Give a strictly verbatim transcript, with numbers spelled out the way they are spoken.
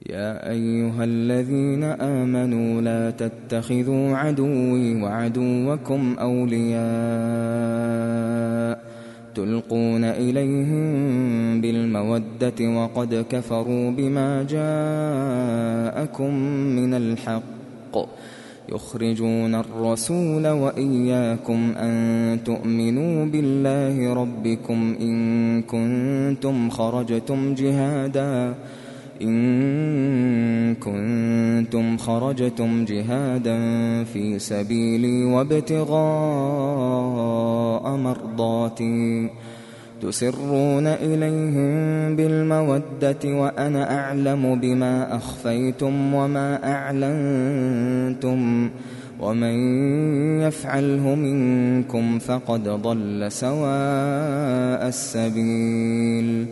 يا أيها الذين آمنوا لا تتخذوا عدوي وعدوكم أولياء تلقون إليهم بالمودة وقد كفروا بما جاءكم من الحق يخرجون الرسول وإياكم أن تؤمنوا بالله ربكم إن كنتم خرجتم جهادا إن كنتم خرجتم جهادا في سبيلي وابتغاء مرضاتي تسرون إليهم بالمودة وأنا أعلم بما أخفيتم وما أعلنتم ومن يفعله منكم فقد ضل سواء السبيل